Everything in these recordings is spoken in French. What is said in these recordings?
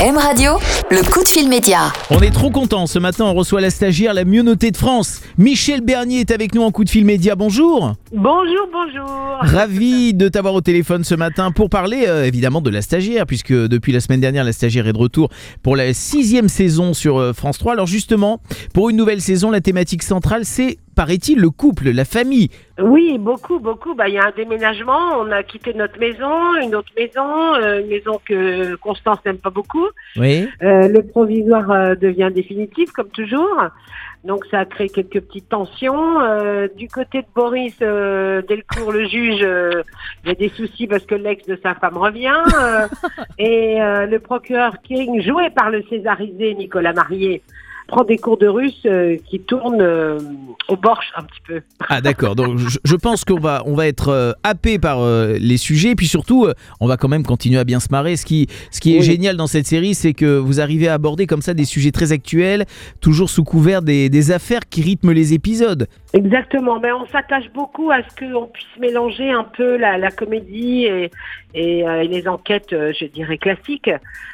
M Radio, le coup de fil média. On est trop contents, ce matin on reçoit la stagiaire la mieux notée de France. Michel Bernier est avec nous en coup de fil média, bonjour. Bonjour. Ravi de t'avoir au téléphone ce matin pour parler évidemment de la stagiaire, puisque depuis la semaine dernière la stagiaire est de retour pour la 6e saison sur France 3. Alors justement, pour une nouvelle saison, la thématique centrale c'est, paraît-il, le couple, la famille. Oui, beaucoup. Il y a un déménagement, on a quitté notre maison, une autre maison, une maison que Constance n'aime pas beaucoup. Oui. Le provisoire devient définitif, comme toujours. Donc ça a créé quelques petites tensions. Du côté de Boris Delcourt, le juge, il y a des soucis parce que l'ex de sa femme revient. Et le procureur King, joué par le césarisé Nicolas Marié, prend des cours de russe qui tournent au borsch un petit peu. Ah d'accord, donc je pense qu'on va être happé par les sujets, et puis surtout on va quand même continuer à bien se marrer. Ce qui est génial dans cette série, c'est que vous arrivez à aborder comme ça des sujets très actuels, toujours sous couvert des affaires qui rythment les épisodes. Exactement, mais on s'attache beaucoup à ce qu'on puisse mélanger un peu la comédie et les enquêtes, je dirais, classiques.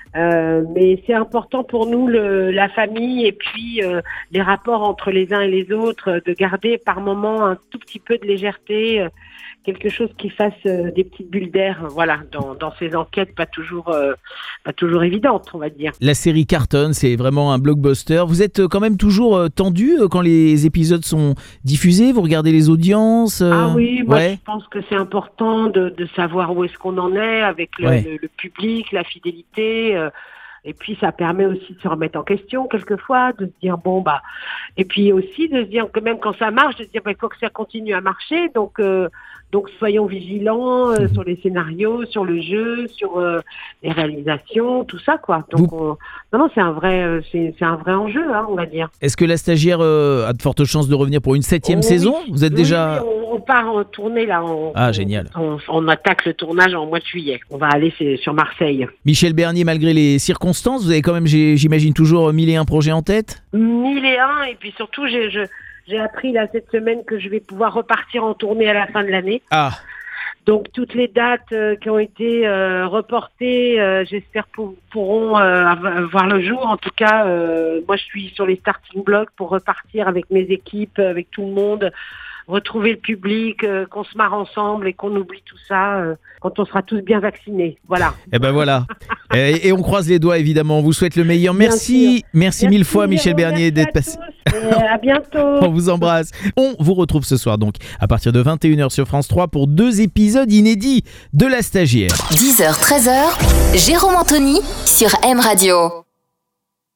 Mais c'est important pour nous la famille et puis les rapports entre les uns et les autres, de garder par moments un tout petit peu de légèreté, quelque chose qui fasse des petites bulles d'air, voilà, dans ces enquêtes pas toujours évidentes, on va dire. La série cartonne, c'est vraiment un blockbuster. Vous êtes quand même toujours tendu quand les épisodes sont diffusés, vous regardez les audiences Ah oui, moi je pense que c'est important de savoir où est-ce qu'on en est avec le public, la fidélité. Et puis ça permet aussi de se remettre en question quelquefois, de se dire et puis aussi de se dire que même quand ça marche, de se dire il faut que ça continue à marcher, donc soyons vigilants sur les scénarios, sur le jeu, sur les réalisations, tout ça quoi. Donc c'est un vrai enjeu, on va dire. Est-ce que la stagiaire a de fortes chances de revenir pour une 7e saison? Vous êtes déjà... Oui, on part en tournée là. Génial. On attaque le tournage en mois de juillet. On va aller sur Marseille. Michel Bernier, malgré les circonstances, vous avez quand même, j'imagine, toujours 1001 projets en tête? 1001, et puis surtout, j'ai appris là cette semaine que je vais pouvoir repartir en tournée à la fin de l'année. Ah. Donc toutes les dates qui ont été reportées, j'espère pourront voir le jour. En tout cas, moi je suis sur les starting blocks pour repartir avec mes équipes, avec tout le monde, retrouver le public, qu'on se marre ensemble et qu'on oublie tout ça quand on sera tous bien vaccinés. Voilà. Et ben voilà. Et on croise les doigts évidemment. On vous souhaite le meilleur. Merci mille fois Michel Bernier d'être passé. À bientôt. On vous embrasse. On vous retrouve ce soir donc à partir de 21h sur France 3 pour 2 épisodes inédits de La Stagiaire. 10h, 13h, Jérôme Anthony sur M Radio.